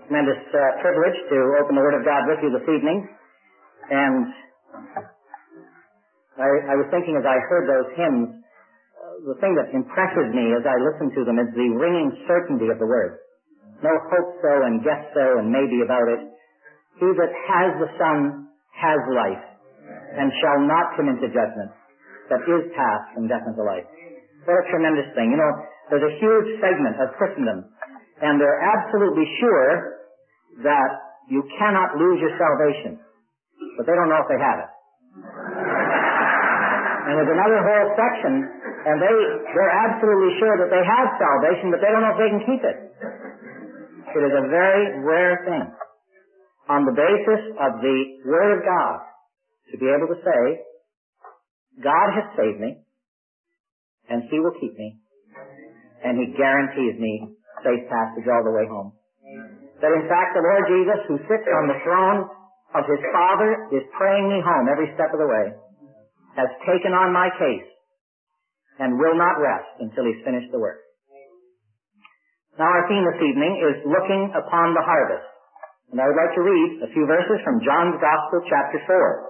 tremendous privilege to open the Word of God with you this evening. And I was thinking as I heard those hymns, the thing that impresses me as I listen to them is the ringing certainty of the Word. No hope so and guess so and maybe about it. He that has the Son has life and shall not come into judgment, but is passed from death unto life. What a tremendous thing. You know, there's a huge segment of Christendom, and they're absolutely sure that you cannot lose your salvation, but they don't know if they have it. And there's another whole section, and they're absolutely sure that they have salvation, but they don't know if they can keep it. It is a very rare thing, on the basis of the Word of God, to be able to say, God has saved me, and He will keep me, and He guarantees me safe passage all the way home. That in fact the Lord Jesus, who sits on the throne of His Father, is praying me home every step of the way, has taken on my case, and will not rest until He's finished the work. Now our theme this evening is looking upon the harvest. And I would like to read a few verses from John's Gospel, chapter 4.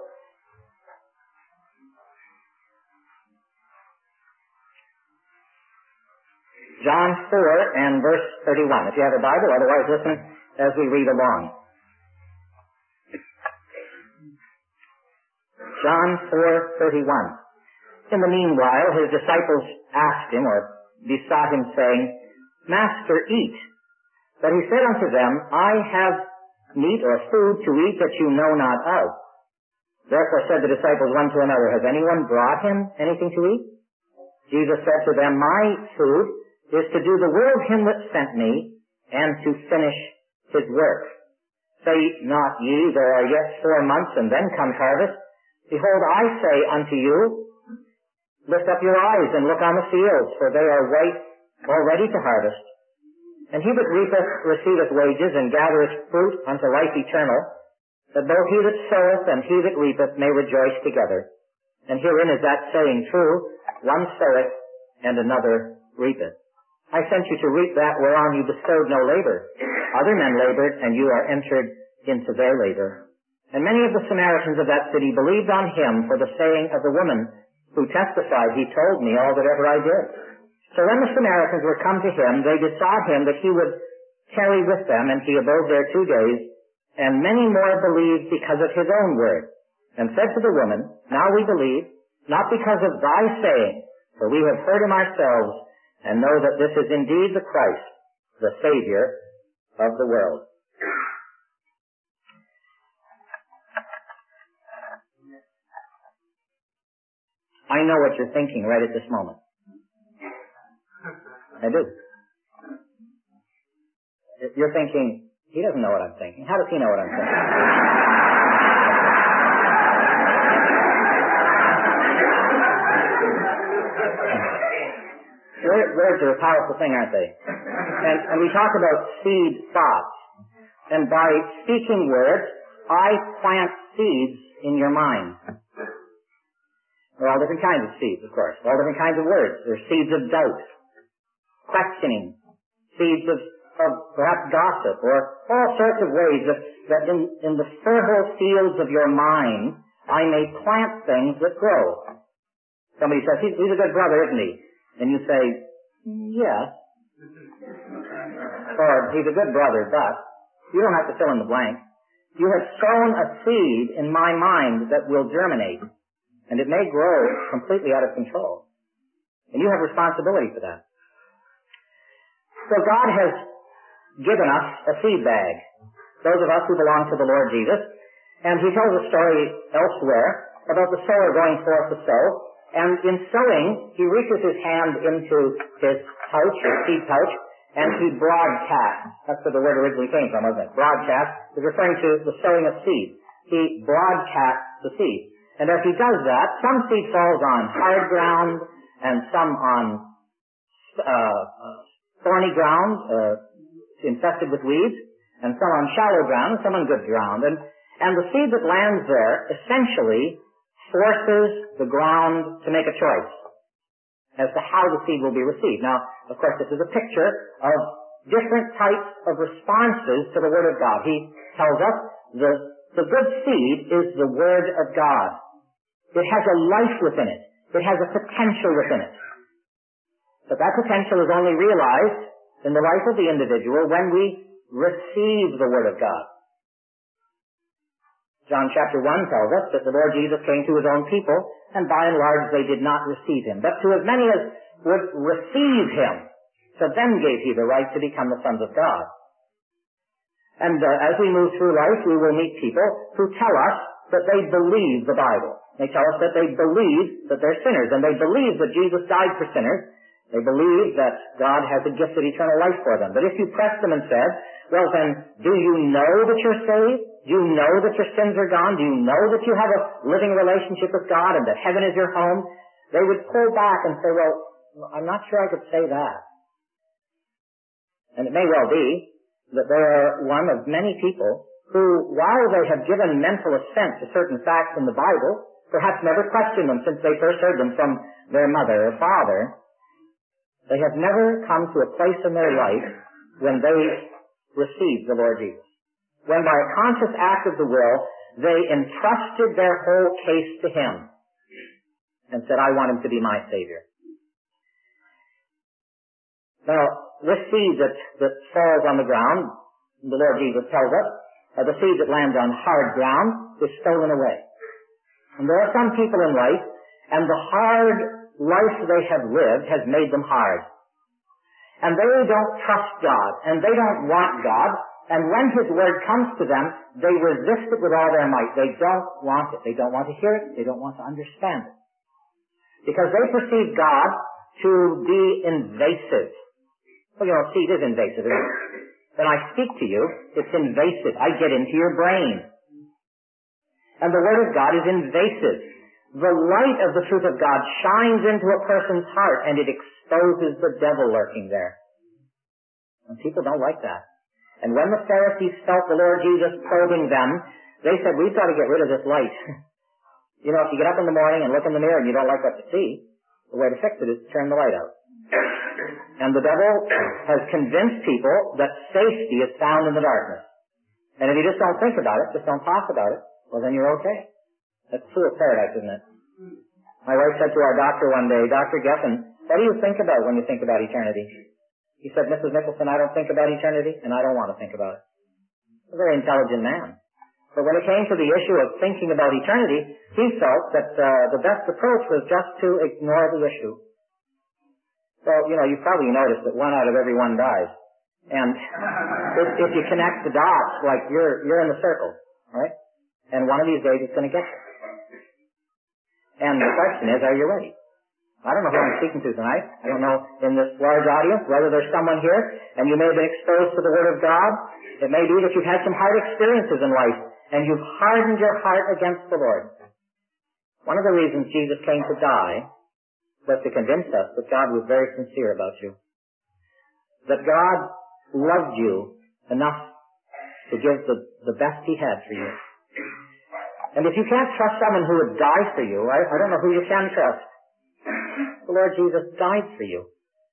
John 4 and verse 31. If you have a Bible, otherwise listen as we read along. John 4:31. In the meanwhile, His disciples asked Him, or besought Him, saying, Master, eat. But He said unto them, I have meat or food to eat that you know not of. Therefore said the disciples one to another, Has anyone brought Him anything to eat? Jesus said to them, My food is to do the will of Him that sent me, and to finish His work. Say not ye, there are yet 4 months, and then comes harvest. Behold, I say unto you, lift up your eyes and look on the fields, for they are white already to harvest. And he that reapeth receiveth wages, and gathereth fruit unto life eternal, that both he that soweth and he that reapeth may rejoice together. And herein is that saying true, one soweth and another reapeth. I sent you to reap that whereon you bestowed no labor. Other men labored, and you are entered into their labor. And many of the Samaritans of that city believed on Him for the saying of the woman who testified, He told me all that ever I did. So when the Samaritans were come to Him, they besought Him that He would tarry with them, and He abode there 2 days. And many more believed because of His own word, and said to the woman, Now we believe, not because of thy saying, for we have heard Him ourselves, and know that this is indeed the Christ, the Savior of the world. I know what you're thinking right at this moment. I do. You're thinking, he doesn't know what I'm thinking. How does he know what I'm thinking? Words are a powerful thing, aren't they? And we talk about seed thoughts. And by speaking words, I plant seeds in your mind. There are all different kinds of seeds, of course. All different kinds of words. There are seeds of doubt, questioning, seeds of perhaps gossip, or all sorts of ways that in the fertile fields of your mind, I may plant things that grow. Somebody says, he's a good brother, isn't he? And you say, yes. Or, he's a good brother, but you don't have to fill in the blank. You have sown a seed in my mind that will germinate, and it may grow completely out of control. And you have responsibility for that. So God has given us a seed bag, those of us who belong to the Lord Jesus, and He tells a story elsewhere about the sower going forth to sow. And in sowing, he reaches his hand into his pouch, his seed pouch, and he broadcasts. That's where the word originally came from, wasn't it? Broadcast is referring to the sowing of seed. He broadcasts the seed. And as he does that, some seed falls on hard ground, and some on thorny ground, infested with weeds, and some on shallow ground, and some on good ground. And the seed that lands there essentially forces the ground to make a choice as to how the seed will be received. Now, of course, this is a picture of different types of responses to the Word of God. He tells us the good seed is the Word of God. It has a life within it. It has a potential within it. But that potential is only realized in the life of the individual when we receive the Word of God. John chapter 1 tells us that the Lord Jesus came to His own people, and by and large they did not receive Him. But to as many as would receive Him, to them gave He the right to become the sons of God. And as we move through life, we will meet people who tell us that they believe the Bible. They tell us that they believe that they're sinners, and they believe that Jesus died for sinners. They believe that God has a gift of eternal life for them. But if you pressed them and said, well then, do you know that you're saved? Do you know that your sins are gone? Do you know that you have a living relationship with God and that heaven is your home? They would pull back and say, well, I'm not sure I could say that. And it may well be that they are one of many people who, while they have given mental assent to certain facts in the Bible, perhaps never questioned them since they first heard them from their mother or father, they have never come to a place in their life when they received the Lord Jesus. When by a conscious act of the will, they entrusted their whole case to Him and said, I want Him to be my Savior. Now, this seed that falls on the ground, the Lord Jesus tells us, the seed that lands on hard ground is stolen away. And there are some people in life, and the hard life they have lived has made them hard. And they don't trust God, and they don't want God, and when His Word comes to them, they resist it with all their might. They don't want it. They don't want to hear it. They don't want to understand it. Because they perceive God to be invasive. Well, you know, seed is invasive, isn't it? When I speak to you, it's invasive. I get into your brain. And the Word of God is invasive. The light of the truth of God shines into a person's heart, and it exposes the devil lurking there. And people don't like that. And when the Pharisees felt the Lord Jesus probing them, they said, we've got to get rid of this light. You know, if you get up in the morning and look in the mirror and you don't like what you see, the way to fix it is to turn the light out. And the devil has convinced people that safety is found in the darkness. And if you just don't think about it, just don't talk about it, well then you're okay. That's fool's paradise, isn't it? My wife said to our doctor one day, Dr. Geffen, what do you think about when you think about eternity? He said, Mrs. Nicholson, I don't think about eternity, and I don't want to think about it. A very intelligent man. But when it came to the issue of thinking about eternity, he felt that the best approach was just to ignore the issue. Well, you know, you've probably noticed that 1 out of every 1 dies. And if you connect the dots, like you're in the circle, right? And one of these days it's going to get you. And the question is, are you ready? I don't know who I'm speaking to tonight. I don't know in this large audience whether there's someone here and you may have been exposed to the Word of God. It may be that you've had some hard experiences in life and you've hardened your heart against the Lord. One of the reasons Jesus came to die was to convince us that God was very sincere about you. That God loved you enough to give the best He had for you. And if you can't trust someone who would die for you, I don't know who you can trust. The Lord Jesus died for you.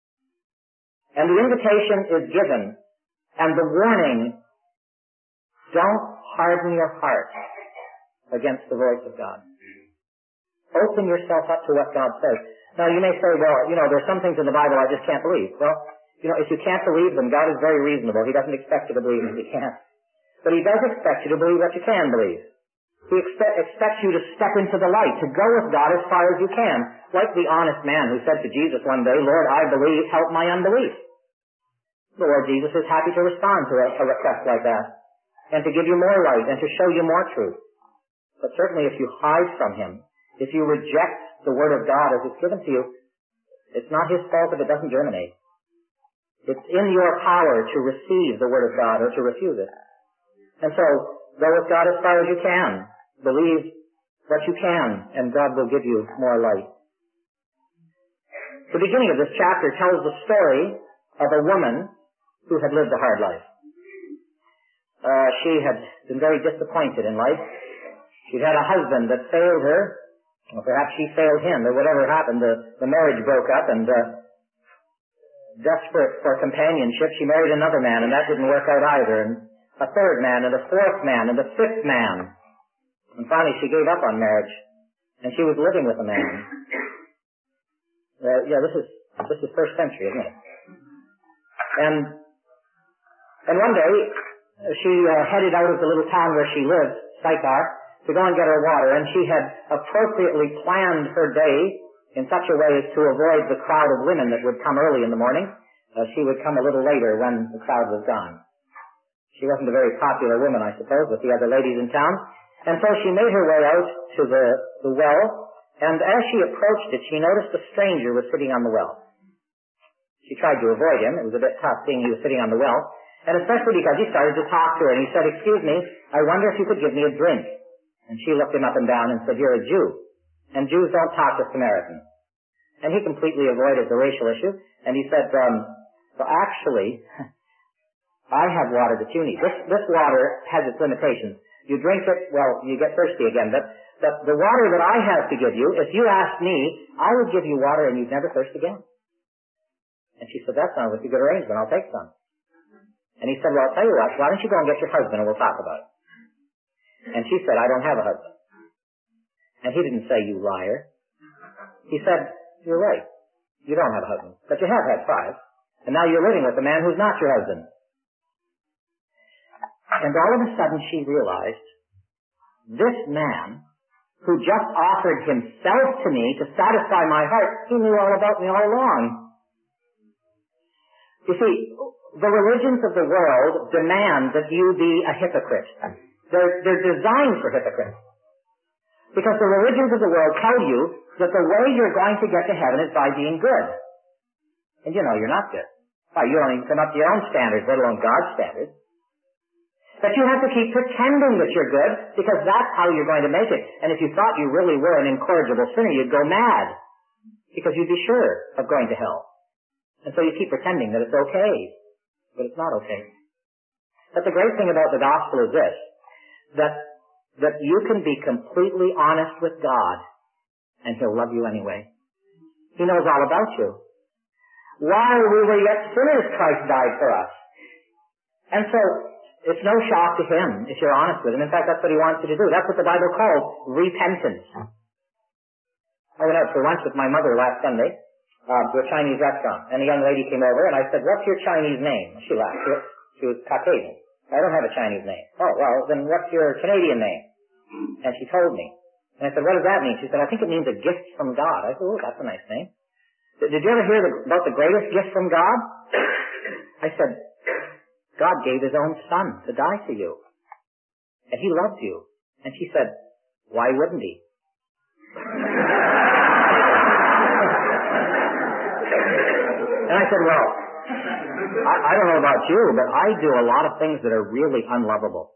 And the invitation is given, and the warning, don't harden your heart against the voice of God. Open yourself up to what God says. Now you may say, well, you know, there's some things in the Bible I just can't believe. Well, you know, if you can't believe them, God is very reasonable. He doesn't expect you to believe them if you can't. But He does expect you to believe what you can believe. He expects you to step into the light, to go with God as far as you can. Like the honest man who said to Jesus one day, Lord, I believe, help my unbelief. The Lord Jesus is happy to respond to a request like that, and to give you more light, and to show you more truth. But certainly if you hide from Him, if you reject the Word of God as it's given to you, it's not His fault if it doesn't germinate. It's in your power to receive the Word of God or to refuse it. And so, go with God as far as you can. Believe what you can, and God will give you more light. The beginning of this chapter tells the story of a woman who had lived a hard life. She had been very disappointed in life. She'd had a husband that failed her, or perhaps she failed him, or whatever happened. The marriage broke up, and desperate for companionship, she married another man, and that didn't work out either, and a third man, and a fourth man, and a fifth man. And finally she gave up on marriage, and she was living with a man. This is first century, isn't it? And one day, she headed out of the little town where she lived, Sychar, to go and get her water, and she had appropriately planned her day in such a way as to avoid the crowd of women that would come early in the morning. She would come a little later when the crowd was gone. She wasn't a very popular woman, I suppose, with the other ladies in town. And so she made her way out to the well, and as she approached it, she noticed a stranger was sitting on the well. She tried to avoid him. It was a bit tough seeing he was sitting on the well, and especially because he started to talk to her, and he said, "Excuse me, I wonder if you could give me a drink." And she looked him up and down and said, "You're a Jew, and Jews don't talk to Samaritans." And he completely avoided the racial issue, and he said, "Well, actually, I have water that you need. This water has its limitations. You drink it, well, you get thirsty again. But the water that I have to give you, if you ask me, I would give you water and you'd never thirst again." And she said, "That sounds like a good arrangement. I'll take some." And he said, "Well, I'll tell you what. Why don't you go and get your husband and we'll talk about it." And she said, "I don't have a husband." And he didn't say, "You liar." He said, "You're right. You don't have a husband. But you have had 5. And now you're living with a man who's not your husband." And all of a sudden she realized, this man who just offered himself to me to satisfy my heart, he knew all about me all along. You see, the religions of the world demand that you be a hypocrite. They're designed for hypocrites. Because the religions of the world tell you that the way you're going to get to heaven is by being good. And you know you're not good. Why, you don't even come up to your own standards, let alone God's standards. But you have to keep pretending that you're good, because that's how you're going to make it. And if you thought you really were an incorrigible sinner, you'd go mad, because you'd be sure of going to hell. And so you keep pretending that it's okay, but it's not okay. But the great thing about the gospel is this, that you can be completely honest with God, and He'll love you anyway. He knows all about you. While we were yet sinners, Christ died for us. And so, it's no shock to Him if you're honest with Him. In fact, that's what He wants you to do. That's what the Bible calls repentance. I went out for lunch with my mother last Sunday to a Chinese restaurant, and a young lady came over, and I said, "What's your Chinese name?" She laughed. She was Caucasian. "I don't have a Chinese name." "Oh, well, then what's your Canadian name?" And she told me. And I said, "What does that mean?" She said, "I think it means a gift from God." I said, "Oh, that's a nice name." "Did you ever hear about the greatest gift from God?" I said, "God gave His own Son to die for you. And He loves you." And she said, "Why wouldn't He?" And I said, "Well, I don't know about you, but I do a lot of things that are really unlovable.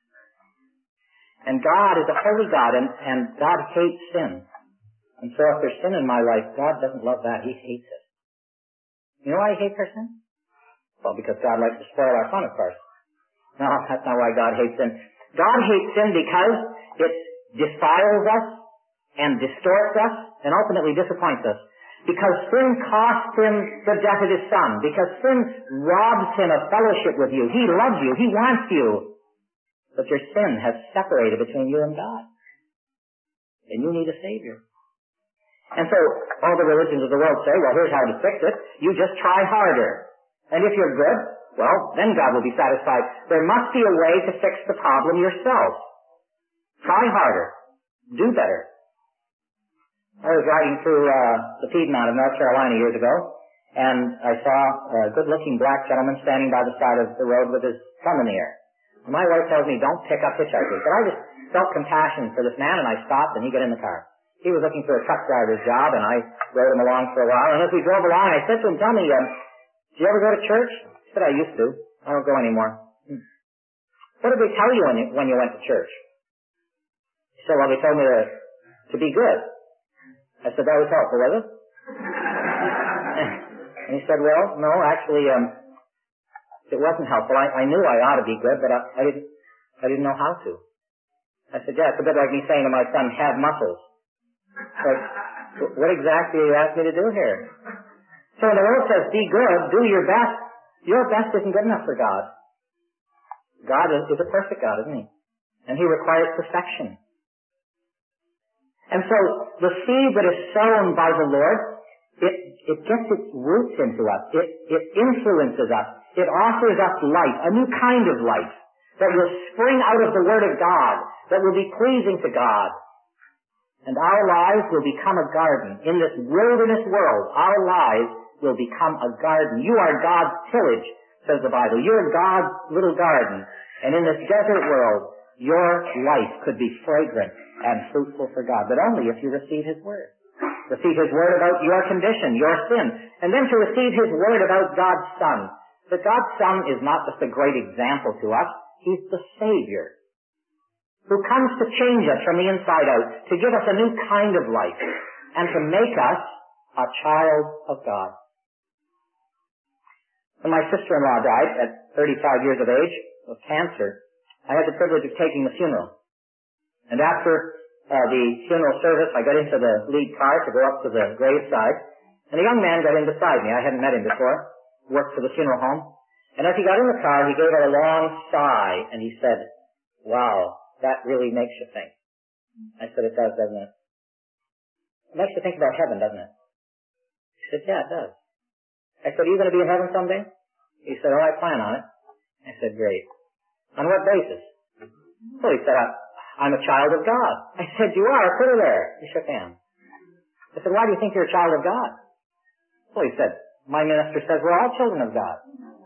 And God is a holy God, and God hates sin. And so if there's sin in my life, God doesn't love that. He hates it." You know why He hates our sin? Well, because God likes to spoil our fun, of course. No, that's not why God hates sin. God hates sin because it defiles us and distorts us and ultimately disappoints us. Because sin cost Him the death of His Son. Because sin robs Him of fellowship with you. He loves you. He wants you. But your sin has separated between you and God. And you need a Savior. And so all the religions of the world say, well, here's how to fix it. You just try harder. And if you're good, well, then God will be satisfied. There must be a way to fix the problem yourself. Try harder. Do better. I was riding through the Piedmont of North Carolina years ago, and I saw a good-looking black gentleman standing by the side of the road with his thumb in the air. And my wife tells me, don't pick up hitchhikers. But I just felt compassion for this man, and I stopped, and he got in the car. He was looking for a truck driver's job, and I rode him along for a while. And as we drove along, I said to him, tell me, do you ever go to church? He said, I used to. I don't go anymore. What did they tell you when you went to church? He said, well, they told me to be good. I said, that was helpful, was it? And he said, well, no, actually, it wasn't helpful. I knew I ought to be good, but I didn't know how to. I said, yeah, it's a bit like me saying to my son, have muscles. But what exactly do you ask me to do here? So when the world says, be good, do your best isn't good enough for God. God is a perfect God, isn't He? And He requires perfection. And so the seed that is sown by the Lord, it gets its roots into us. It influences us. It offers us life, a new kind of life that will spring out of the Word of God, that will be pleasing to God. And our lives will become a garden. In this wilderness world, our lives will become a garden. You are God's tillage, says the Bible. You're God's little garden. And in this desert world, your life could be fragrant and fruitful for God, but only if you receive His Word. Receive His Word about your condition, your sin, and then to receive His Word about God's Son. That God's Son is not just a great example to us, He's the Savior, who comes to change us from the inside out, to give us a new kind of life, and to make us a child of God. When my sister-in-law died at 35 years of age of cancer, I had the privilege of taking the funeral. And after the funeral service, I got into the lead car to go up to the graveside, and a young man got in beside me. I hadn't met him before, worked for the funeral home. And as he got in the car, he gave a long sigh, and he said, "Wow, that really makes you think." I said, "It does, doesn't it?" It makes you think about heaven, doesn't it? He said, "Yeah, it does." I said, "Are you going to be in heaven someday?" He said, "Oh, I plan on it." I said, "Great. On what basis?" Well, he said, "I'm a child of God." I said, "You are? Put her there." He shook hands. I said, "Why do you think you're a child of God?" Well, he said, "My minister says we're all children of God."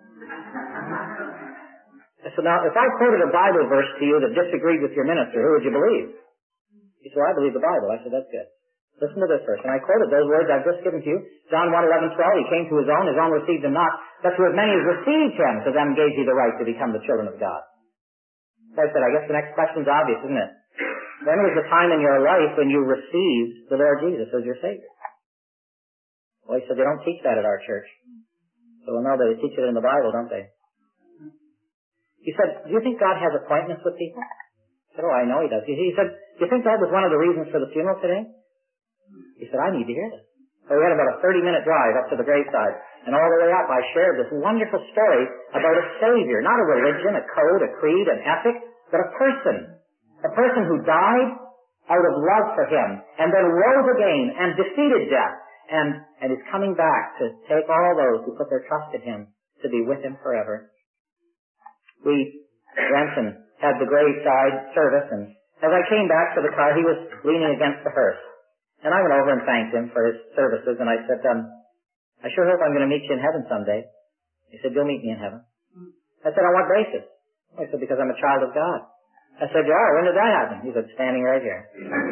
I said, "Now, if I quoted a Bible verse to you that disagreed with your minister, who would you believe?" He said, "Well, I believe the Bible." I said, "That's good. Listen to this verse." And I quoted those words I've just given to you. John 1:11-12, He came to His own received Him not. But to as many as received Him, to them gave He the right to become the children of God. So I said, I guess the next question's obvious, isn't it? When was the time in your life when you received the Lord Jesus as your Savior? Well, he said, "They don't teach that at our church." So we'll know that they teach it in the Bible, don't they? He said, "Do you think God has appointments with people?" I said, "Oh, I know He does." He said, "Do you think that was one of the reasons for the funeral today?" He said, "I need to hear this." So we had about a 30-minute drive up to the graveside. And all the way up, I shared this wonderful story about a Savior, not a religion, a code, a creed, an ethic, but a person who died out of love for Him, and then rose again and defeated death, and is coming back to take all those who put their trust in Him to be with Him forever. We went and had the graveside service, and as I came back to the car, he was leaning against the hearse. And I went over and thanked him for his services, and I said, "I sure hope I'm going to meet you in heaven someday." He said, "You'll meet me in heaven." I said, "On what basis?" He said, "Because I'm a child of God." I said, "You are? When did that happen?" He said, "Standing right here."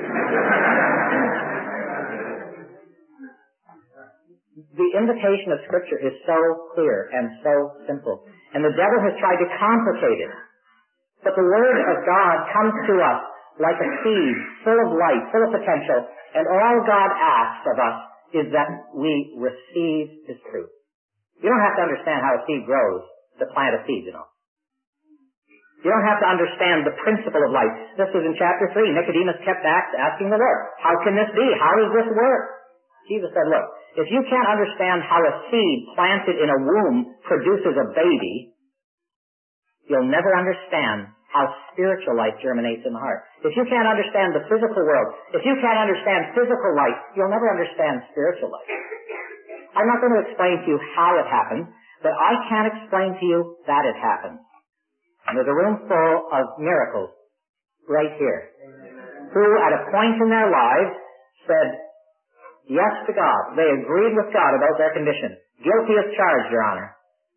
The invitation of Scripture is so clear and so simple, and the devil has tried to complicate it. But the Word of God comes to us like a seed, full of life, full of potential, and all God asks of us is that we receive His truth. You don't have to understand how a seed grows to plant a seed, you know. You don't have to understand the principle of life. This was in chapter 3. Nicodemus kept asking the Lord, "How can this be? How does this work?" Jesus said, "Look, if you can't understand how a seed planted in a womb produces a baby, you'll never understand how spiritual life germinates in the heart. If you can't understand the physical world, if you can't understand physical life, you'll never understand spiritual life." I'm not going to explain to you how it happens, but I can explain to you that it happens. And there's a room full of miracles right here, who at a point in their lives said yes to God. They agreed with God about their condition. Guilty as charged, Your Honor.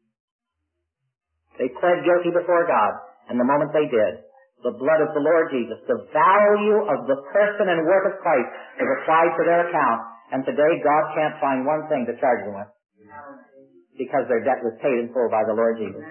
They pled guilty before God. And the moment they did, the blood of the Lord Jesus, the value of the person and work of Christ is applied to their account. And today God can't find one thing to charge them with, because their debt was paid in full by the Lord Jesus.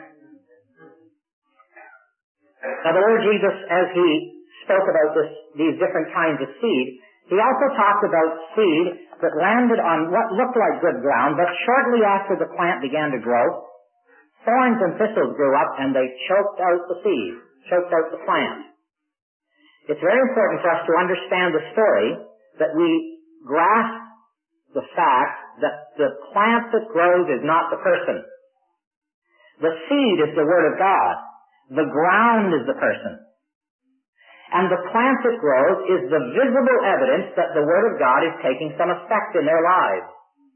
Now the Lord Jesus, as He spoke about these different kinds of seed, He also talked about seed that landed on what looked like good ground, but shortly after the plant began to grow, thorns and thistles grew up, and they choked out the seed, choked out the plant. It's very important for us to understand the story, that we grasp the fact that the plant that grows is not the person. The seed is the Word of God. The ground is the person. And the plant that grows is the visible evidence that the Word of God is taking some effect in their lives.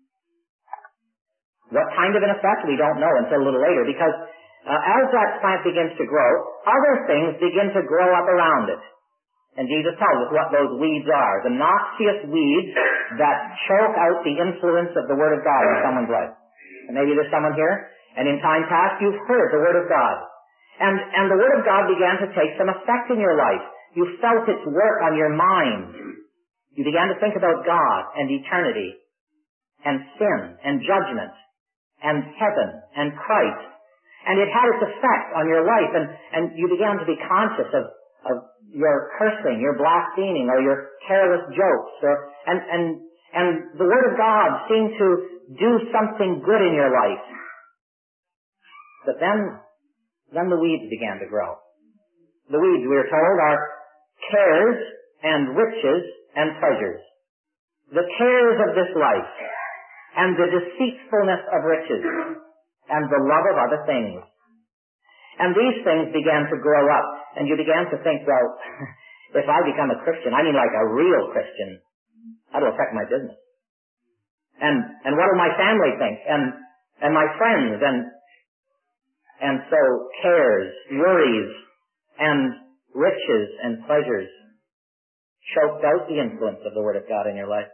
What kind of an effect? We don't know until a little later, because as that plant begins to grow, other things begin to grow up around it. And Jesus tells us what those weeds are, the noxious weeds that choke out the influence of the Word of God in someone's life. And maybe there's someone here, and in time past you've heard the Word of God. And the Word of God began to take some effect in your life. You felt its work on your mind. You began to think about God and eternity and sin and judgment and heaven and Christ. And it had its effect on your life, and you began to be conscious of your cursing, your blaspheming, or your careless jokes, and the Word of God seemed to do something good in your life. But then the weeds began to grow. The weeds, we are told, are cares and riches and pleasures. The cares of this life, and the deceitfulness of riches, and the love of other things. And these things began to grow up, and you began to think, well, if I become a Christian, I mean like a real Christian, that'll affect my business. And what will my family think? And my friends, and so cares, worries, and riches and pleasures choked out the influence of the Word of God in your life.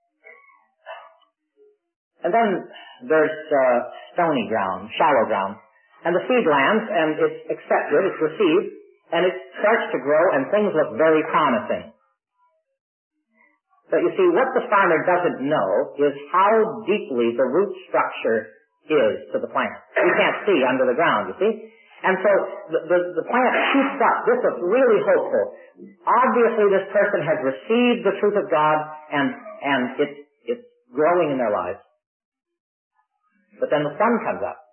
And then there's stony ground, shallow ground. And the seed lands, and it's accepted, it's received, and it starts to grow, and things look very promising. But you see, what the farmer doesn't know is how deeply the root structure is to the plant. You can't see under the ground, you see. And so the plant shoots up. This is really hopeful. Obviously, this person has received the truth of God, and it's growing in their lives. But then the sun comes up.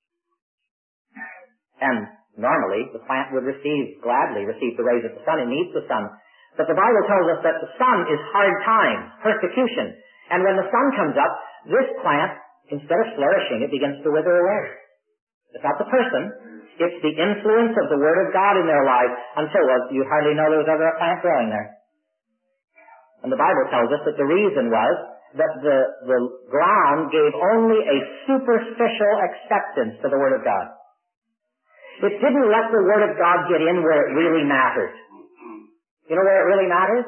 And normally, the plant would gladly receive the rays of the sun. It needs the sun. But the Bible tells us that the sun is hard times, persecution. And when the sun comes up, this plant, instead of flourishing, it begins to wither away. It's not the person. It's the influence of the Word of God in their lives until you hardly know there was ever a plant growing there. And the Bible tells us that the reason was that the ground gave only a superficial acceptance to the Word of God. It didn't let the Word of God get in where it really mattered. You know where it really matters?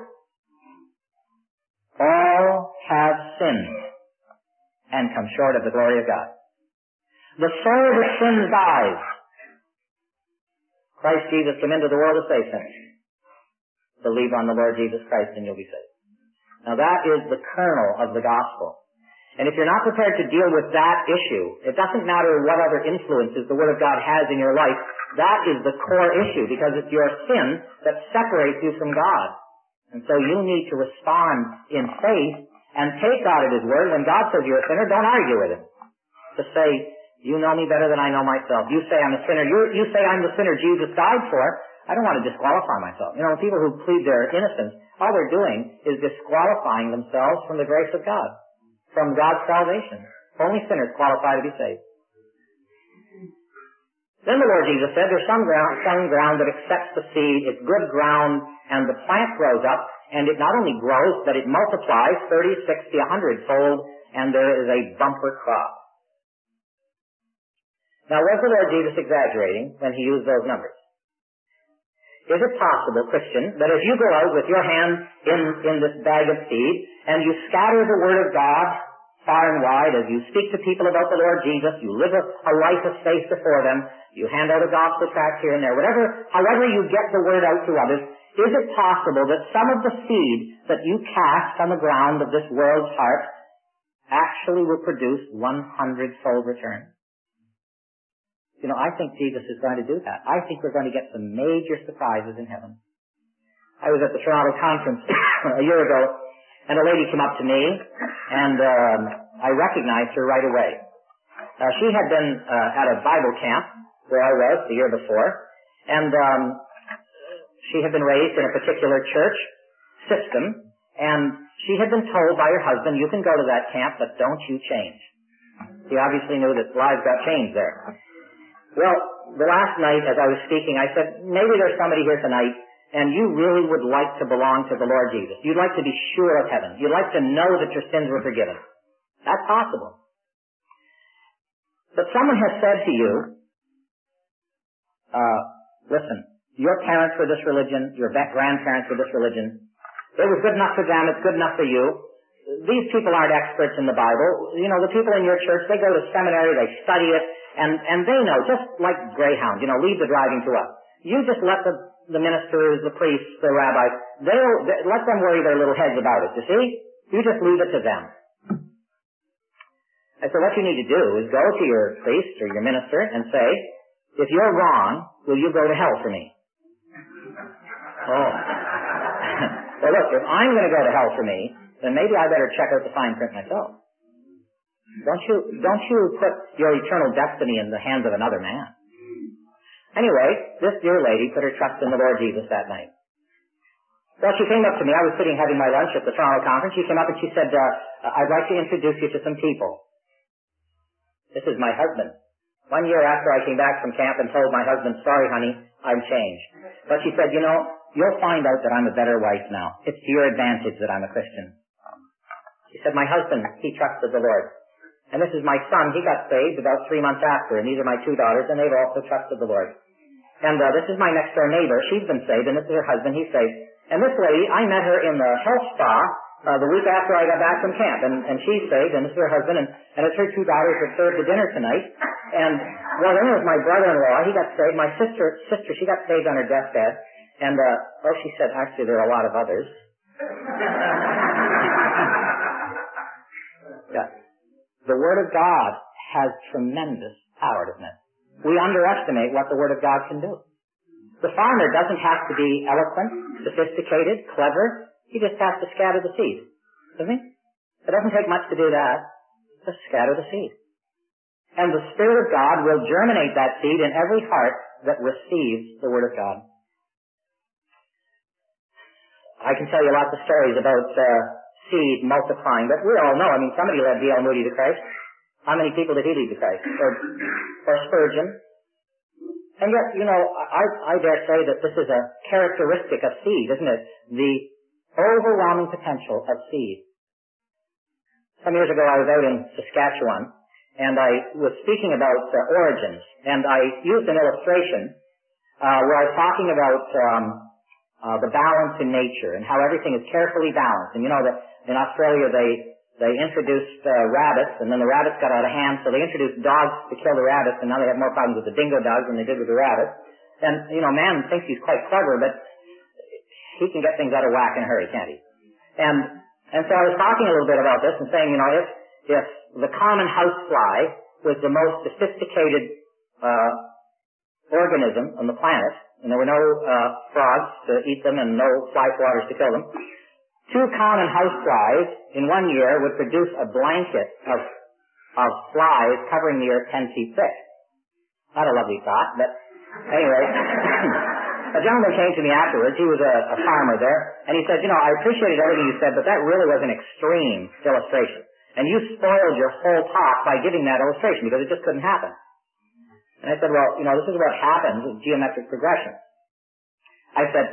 All have sinned and come short of the glory of God. The soul that sins dies. Christ Jesus came into the world to save sinners. Believe on the Lord Jesus Christ and you'll be saved. Now that is the kernel of the gospel. And if you're not prepared to deal with that issue, it doesn't matter what other influences the Word of God has in your life. That is the core issue, because it's your sin that separates you from God. And so you need to respond in faith and take God at His word. When God says you're a sinner, don't argue with Him. Just say, you know me better than I know myself. You say I'm a sinner. You say I'm the sinner Jesus died for. I don't want to disqualify myself. You know, people who plead their innocence, all they're doing is disqualifying themselves from the grace of God, from God's salvation. Only sinners qualify to be saved. Then the Lord Jesus said, there's some ground that accepts the seed, it's good ground, and the plant grows up, and it not only grows, but it multiplies 30, 60, 100-fold, and there is a bumper crop. Now, was the Lord Jesus exaggerating when He used those numbers? Is it possible, Christian, that as you go out with your hand in this bag of seed, and you scatter the Word of God far and wide, as you speak to people about the Lord Jesus, you live a life of faith before them, you hand out a gospel tract here and there, however you get the Word out to others, is it possible that some of the seed that you cast on the ground of this world's heart actually will produce 100-fold return? You know, I think Jesus is going to do that. I think we're going to get some major surprises in heaven. I was at the Toronto conference a year ago, and a lady came up to me, and I recognized her right away. She had been at a Bible camp where I was the year before, and she had been raised in a particular church system, And she had been told by her husband, you can go to that camp, but don't you change. He obviously knew that lives got changed there. Well, the last night as I was speaking, I said, maybe there's somebody here tonight, and you really would like to belong to the Lord Jesus. You'd like to be sure of heaven. You'd like to know that your sins were forgiven. That's possible. But someone has said to you, listen, your parents were this religion, your grandparents were this religion. It was good enough for them, it's good enough for you. These people aren't experts in the Bible. You know, the people in your church, they go to seminary, they study it, and they know, just like greyhounds, leave the driving to us. You just let the ministers, the priests, the rabbis, let them worry their little heads about it, you see? You just leave it to them. And so what you need to do is go to your priest or your minister and say, if you're wrong, will you go to hell for me? Oh. Well, look, if I'm going to go to hell for me, then maybe I better check out the fine print myself. Don't you put your eternal destiny in the hands of another man. Anyway, this dear lady put her trust in the Lord Jesus that night. Well, she came up to me. I was sitting having my lunch at the Toronto conference. She came up and she said, I'd like to introduce you to some people. This is my husband. 1 year after I came back from camp and told my husband, sorry, honey, I'm changed. But she said, you'll find out that I'm a better wife now. It's to your advantage that I'm a Christian. She said, my husband, he trusted the Lord. And this is my son. He got saved about 3 months after. And these are my 2 daughters, and they've also trusted the Lord. And this is my next door neighbor. She's been saved, and this is her husband. He's saved. And this lady, I met her in the health spa the week after I got back from camp. And she's saved, and this is her husband. And it's her 2 daughters that served the dinner tonight. And, well, then there was my brother-in-law. He got saved. My sister, she got saved on her deathbed. And, she said, actually, there are a lot of others. Yeah. The Word of God has tremendous power, doesn't it? We underestimate what the Word of God can do. The farmer doesn't have to be eloquent, sophisticated, clever. He just has to scatter the seed, doesn't he? It doesn't take much to do that. Just scatter the seed. And the Spirit of God will germinate that seed in every heart that receives the Word of God. I can tell you lots of stories about seed multiplying, but we all know, somebody led D.L. Moody to Christ. How many people did he lead to Christ? Or Spurgeon? And yet, I dare say that this is a characteristic of seed, isn't it? The overwhelming potential of seed. Some years ago I was out in Saskatchewan, and I was speaking about origins, and I used an illustration where I was talking about the balance in nature and how everything is carefully balanced. And that in Australia they introduced rabbits, and then the rabbits got out of hand, so they introduced dogs to kill the rabbits, and now they have more problems with the dingo dogs than they did with the rabbits. And, man thinks he's quite clever, but he can get things out of whack in a hurry, can't he? And so I was talking a little bit about this and saying, if the common housefly was the most sophisticated organism on the planet, and there were no frogs to eat them and no fly swatters to kill them, 2 common houseflies in 1 year would produce a blanket of flies covering the earth 10 feet thick. Not a lovely thought, but anyway. A gentleman came to me afterwards. He was a farmer there, and he said, I appreciated everything you said, but that really was an extreme illustration. And you spoiled your whole talk by giving that illustration because it just couldn't happen. And I said, well, this is what happens with geometric progression. I said,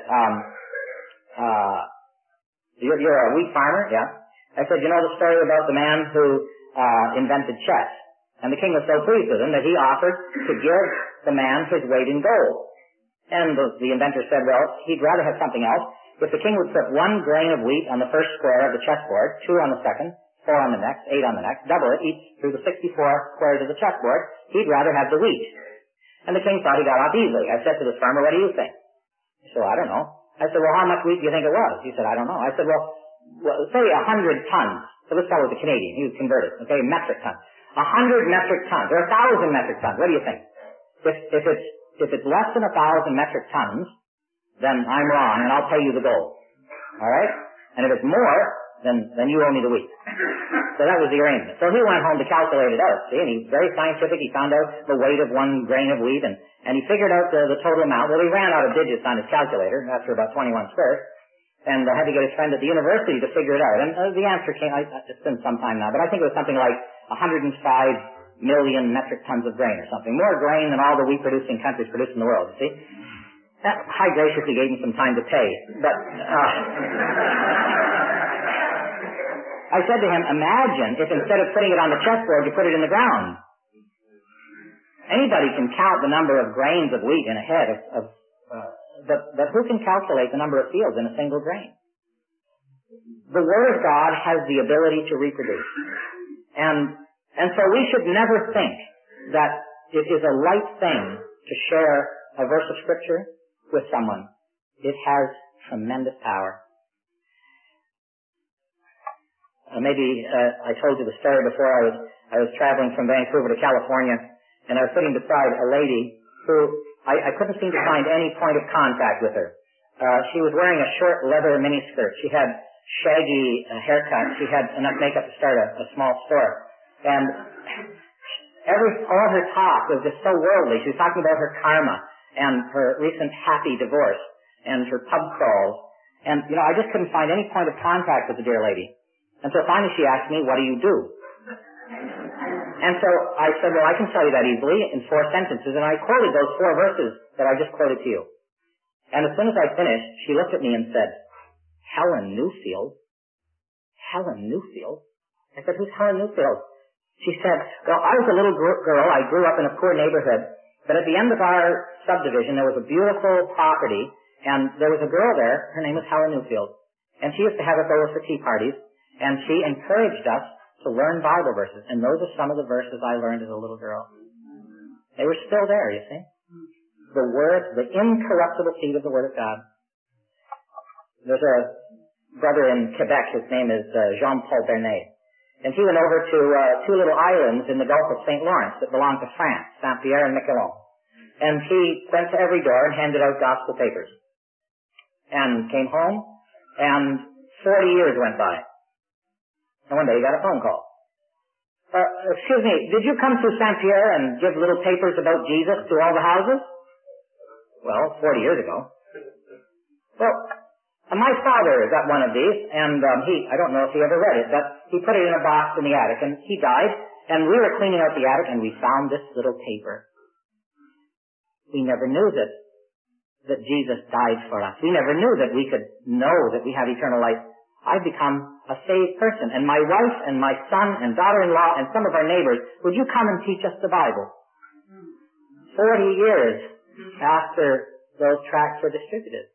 you're a wheat farmer? Yeah. I said, the story about the man who invented chess. And the king was so pleased with him that he offered to give the man his weight in gold. And the inventor said, well, he'd rather have something else. If the king would put 1 grain of wheat on the first square of the chessboard, 2 on the second, 4 on the next, 8 on the next, double it each through the 64 squares of the chessboard, he'd rather have the wheat. And the king thought he got off easily. I said to this farmer, what do you think? He said, well, I don't know. I said, well, how much wheat do you think it was? He said, I don't know. I said, well say 100 tons. So this fellow was a Canadian. He was converted. Okay, metric tons. 100 metric tons. Or 1,000 metric tons. What do you think? If it's less than 1,000 metric tons, then I'm wrong, and I'll pay you the gold. All right? And if it's more, then you owe me the wheat. So that was the arrangement. So he went home to calculate it out. See, and he's very scientific. He found out the weight of 1 grain of wheat, and he figured out the total amount. Well, he ran out of digits on his calculator after about 21 squares. and had to get his friend at the university to figure it out. And the answer came, it's been some time now, but I think it was something like 105 million metric tons of grain or something. More grain than all the wheat-producing countries produce in the world, you see. That high graciously gave him some time to pay. But I said to him, imagine if instead of putting it on the chessboard, you put it in the ground. Anybody can count the number of grains of wheat in a head but who can calculate the number of fields in a single grain? The Word of God has the ability to reproduce. And so we should never think that it is a light thing to share a verse of Scripture with someone. It has tremendous power. I told you the story before. I was traveling from Vancouver to California, and I was sitting beside a lady who I couldn't seem to find any point of contact with her. She was wearing a short leather miniskirt. She had shaggy haircut. She had enough makeup to start a small store. And all her talk was just so worldly. She was talking about her karma and her recent happy divorce and her pub crawls. And, I just couldn't find any point of contact with the dear lady. And so finally she asked me, what do you do? And so I said, well, I can tell you that easily in 4 sentences. And I quoted those 4 verses that I just quoted to you. And as soon as I finished, she looked at me and said, Helen Newfield? Helen Newfield? I said, who's Helen Newfield? She said, well, I was a little girl. I grew up in a poor neighborhood. But at the end of our subdivision, there was a beautiful property. And there was a girl there. Her name was Helen Newfield. And she used to have us over for tea parties. And she encouraged us to learn Bible verses. And those are some of the verses I learned as a little girl. They were still there, you see. The Word, the incorruptible seed of the Word of God. There's a brother in Quebec. His name is Jean-Paul Bernet. And he went over to 2 little islands in the Gulf of St. Lawrence that belonged to France, Saint-Pierre and Miquelon. And he went to every door and handed out gospel papers. And came home, and 40 years went by. And one day he got a phone call. Excuse me, did you come to Saint-Pierre and give little papers about Jesus to all the houses? Well, 40 years ago. Well, my father got one of these, and I don't know if he ever read it, but he put it in a box in the attic, and he died, and we were cleaning out the attic, and we found this little paper. We never knew that Jesus died for us. We never knew that we could know that we have eternal life. I've become a saved person, and my wife and my son and daughter-in-law and some of our neighbors, would you come and teach us the Bible? 40 years after those tracts were distributed.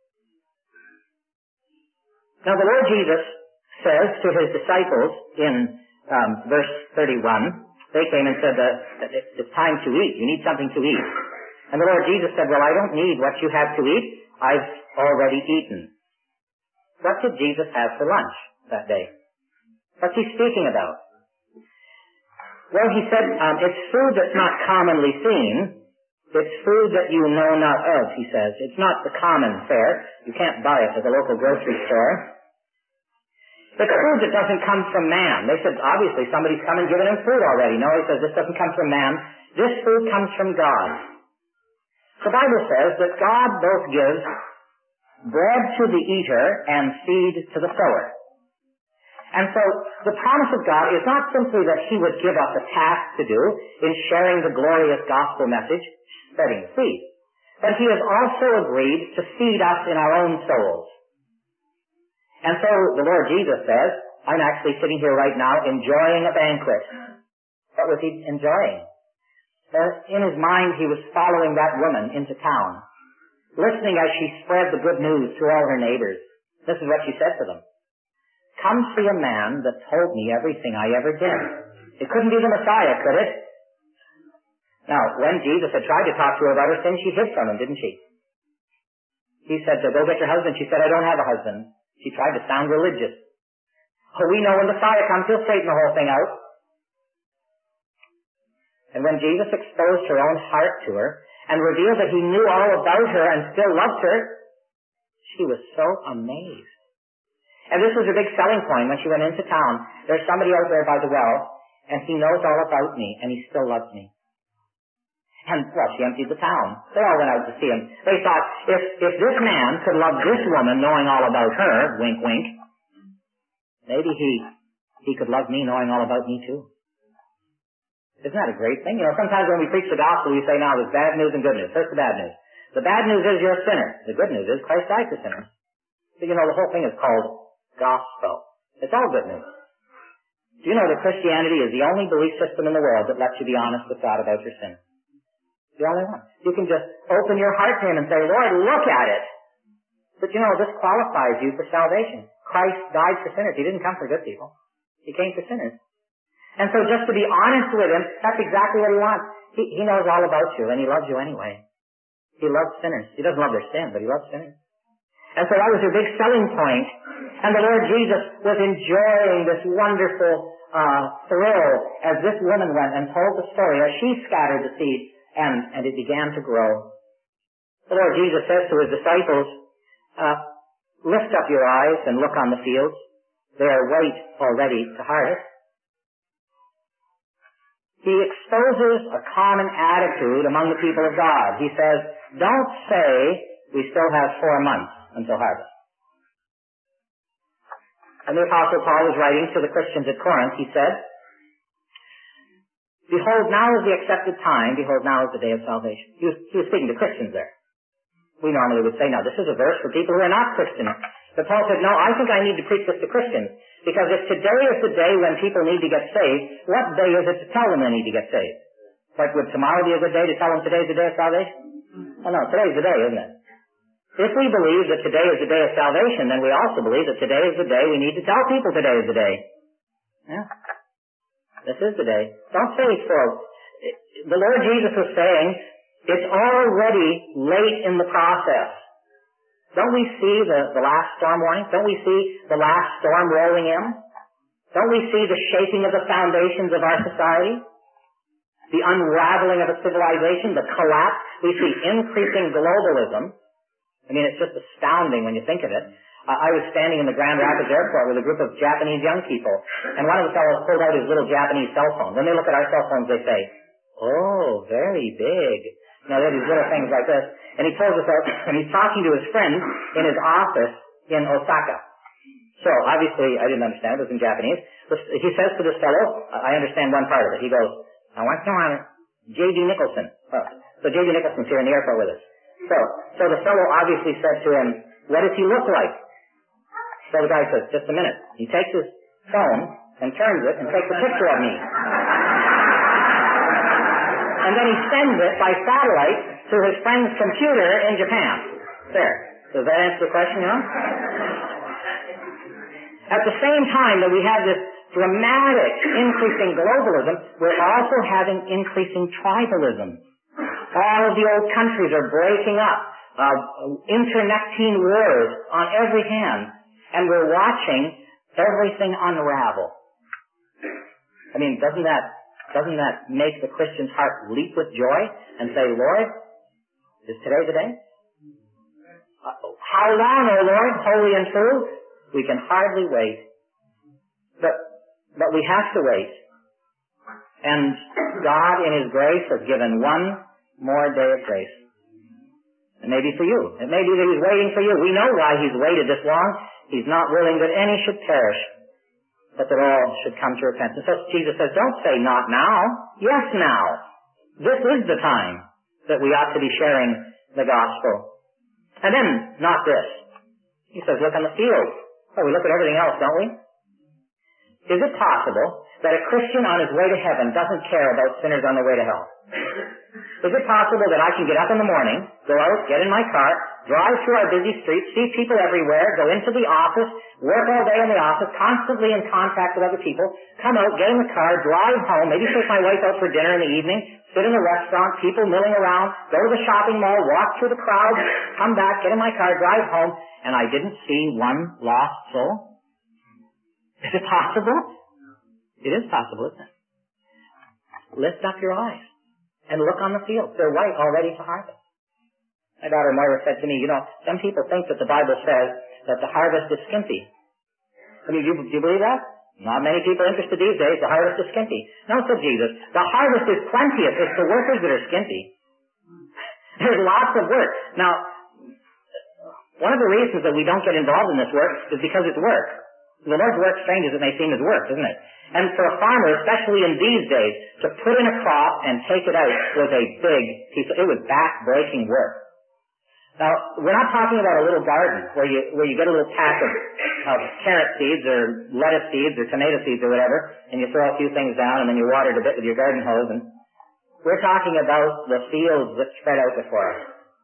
Now the Lord Jesus says to his disciples in verse 31, they came and said that it's time to eat. You need something to eat. And the Lord Jesus said, well, I don't need what you have to eat. I've already eaten. What did Jesus have for lunch that day? What's he speaking about? Well, he said, it's food that's not commonly seen. It's food that you know not of, he says. It's not the common fare. You can't buy it at the local grocery store. It's food that doesn't come from man. They said, obviously, somebody's come and given him food already. No, he says, this doesn't come from man. This food comes from God. The Bible says that God both gives bread to the eater and seed to the sower. And so the promise of God is not simply that he would give us a task to do in sharing the glorious gospel message, spreading the seed, but he has also agreed to feed us in our own souls. And so the Lord Jesus says, I'm actually sitting here right now enjoying a banquet. What was he enjoying? In his mind, he was following that woman into town, listening as she spread the good news to all her neighbors. This is what she said to them. Come see a man that told me everything I ever did. It couldn't be the Messiah, could it? Now, when Jesus had tried to talk to her about her sin, she hid from him, didn't she? He said, go get your husband. She said, I don't have a husband. She tried to sound religious. Oh, we know when the Messiah comes, he'll straighten the whole thing out. And when Jesus exposed her own heart to her and revealed that he knew all about her and still loved her, she was so amazed. And this was her big selling point when she went into town. There's somebody out there by the well, and he knows all about me, and he still loves me. And, well, she emptied the town. They all went out to see him. They thought, if this man could love this woman knowing all about her, wink, wink, maybe he could love me knowing all about me too. Isn't that a great thing? You know, sometimes when we preach the gospel, we say, now, there's bad news and good news. First, the bad news. The bad news is you're a sinner. The good news is Christ died for sinners. So, you know, the whole thing is called gospel. It's all good news. Do you know that Christianity is the only belief system in the world that lets you be honest with God about your sin? The only one. You can just open your heart to Him and say, Lord, look at it. But you know, this qualifies you for salvation. Christ died for sinners. He didn't come for good people. He came for sinners. And so just to be honest with Him, that's exactly what He wants. He knows all about you, and He loves you anyway. He loves sinners. He doesn't love their sin, but He loves sinners. And so that was a big selling point. And the Lord Jesus was enjoying this wonderful thrill as this woman went and told the story as she scattered the seed. And it began to grow. The Lord Jesus says to His disciples, lift up your eyes and look on the fields. They are white already to harvest. He exposes a common attitude among the people of God. He says, don't say we still have 4 months until harvest. And the Apostle Paul was writing to the Christians at Corinth. He said, behold, now is the accepted time. Behold, now is the day of salvation. He was speaking to Christians there. We normally would say, now, this is a verse for people who are not Christians. But Paul said, no, I think I need to preach this to Christians. Because if today is the day when people need to get saved, what day is it to tell them they need to get saved? Like, would tomorrow be a good day to tell them today's the day of salvation? Oh, no, today's the day, isn't it? If we believe that today is the day of salvation, then we also believe that today is the day we need to tell people today is the day. Yeah. This is the day. Don't say it's for. The Lord Jesus was saying, it's already late in the process. Don't we see the last storm warning? Don't we see the last storm rolling in? Don't we see the shaking of the foundations of our society? The unraveling of a civilization, the collapse. We see increasing globalism. I mean, it's just astounding when you think of it. I was standing in the Grand Rapids airport with a group of Japanese young people, and one of the fellows pulled out his little Japanese cell phone. When they look at our cell phones, they say, oh, very big. You know, they're these little things like this. And he pulls this out, and he's talking to his friend in his office in Osaka. So, obviously, I didn't understand. It was in Japanese. He says to this fellow, I understand one part of it. He goes, I want to know J.D. Nicholson. So J.D. Nicholson's here in the airport with us. So the fellow obviously said to him, what does he look like? So the guy says, just a minute. He takes his phone and turns it and takes a picture of me. And then he sends it by satellite to his friend's computer in Japan. There. Does that answer the question, you know? At the same time that we have this dramatic increasing globalism, we're also having increasing tribalism. All of the old countries are breaking up. Internecine wars on every hand. And we're watching everything unravel. I mean, doesn't that make the Christian's heart leap with joy and say, Lord, is today the day? How long, O Lord, holy and true? We can hardly wait. But we have to wait. And God in His grace has given one more day of grace. And maybe for you. It may be that He's waiting for you. We know why He's waited this long. He's not willing that any should perish, but that all should come to repentance. So Jesus says, don't say not now. Yes, now. This is the time that we ought to be sharing the gospel. And then, not this. He says, look on the field. Oh, we look at everything else, don't we? Is it possible that a Christian on his way to heaven doesn't care about sinners on their way to hell? Is it possible that I can get up in the morning, go out, get in my car, drive through our busy streets, see people everywhere, go into the office, work all day in the office, constantly in contact with other people, come out, get in the car, drive home, maybe take my wife out for dinner in the evening, sit in a restaurant, people milling around, go to the shopping mall, walk through the crowd, come back, get in my car, drive home, and I didn't see one lost soul? Is it possible? It is possible, isn't it? Lift up your eyes and look on the field. They're white already to harvest. My daughter Moira said to me, you know, some people think that the Bible says that the harvest is skimpy. I mean, do you believe that? Not many people are interested these days. The harvest is skimpy. No, said Jesus. The harvest is plenteous. It's the workers that are skimpy. There's lots of work. Now, one of the reasons that we don't get involved in this work is because it's work. The Lord's work, strange as it may seem, is work, isn't it? And for a farmer, especially in these days, to put in a crop and take it out was a big piece of, it was back-breaking work. Now, we're not talking about a little garden where you get a little patch of carrot seeds or lettuce seeds or tomato seeds or whatever, and you throw a few things down and then you water it a bit with your garden hose. And we're talking about the fields that spread out before us.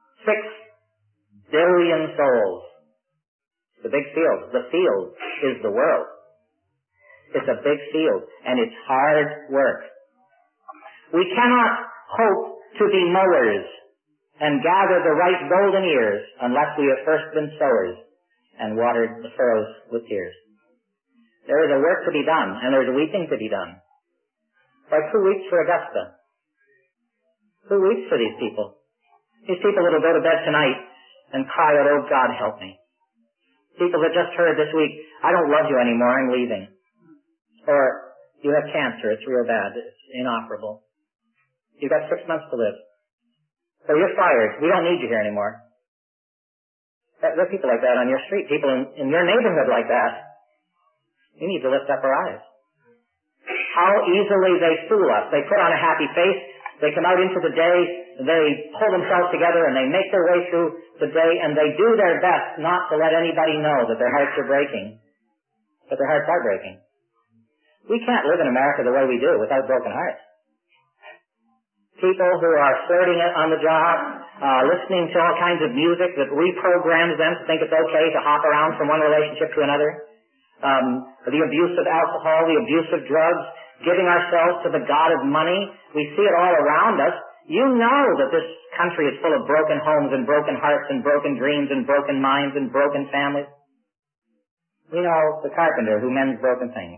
6 billion souls. The big field. The field is the world. It's a big field, and it's hard work. We cannot hope to be mowers and gather the right golden ears unless we have first been sowers and watered the furrows with tears. There is a work to be done, and there's a weeping to be done. Like, who weeps for Augusta? Who weeps for these people? These people that will go to bed tonight and cry out, "Oh, God, help me." People that just heard this week, "I don't love you anymore, I'm leaving." Or, "You have cancer, it's real bad, it's inoperable. You've got 6 months to live." Or, "You're fired, we don't need you here anymore." There are people like that on your street, people in your neighborhood like that. You need to lift up our eyes. How easily they fool us. They put on a happy face, they come out into the day, they pull themselves together and they make their way through the day, and they do their best not to let anybody know that their hearts are breaking. But their hearts are breaking. We can't live in America the way we do without broken hearts. People who are flirting on the job, listening to all kinds of music that reprograms them to think it's okay to hop around from one relationship to another. The abuse of alcohol, the abuse of drugs, giving ourselves to the god of money. We see it all around us. You know that this country is full of broken homes and broken hearts and broken dreams and broken minds and broken families. We know the carpenter who mends broken things.